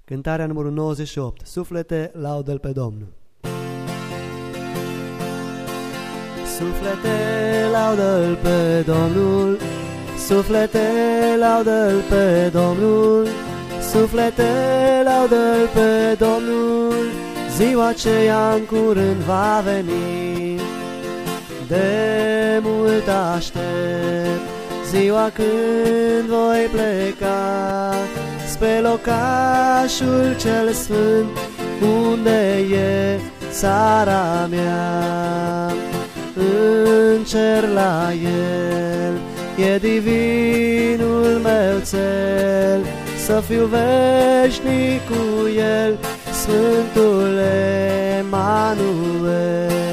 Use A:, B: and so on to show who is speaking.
A: Cântarea numărul 98. Suflete, laudă-L pe Domnul. Suflete, laudă-L pe Domnul, suflete, laudă-L pe Domnul, suflete, laudă-L pe Domnul, ziua aceea în curând va veni. De mult aștept ziua când voi pleca spre locașul cel sfânt, unde e țara mea. În cer la El e divinul meu cel, să fiu veșnic cu El, Sfântul Emanuel.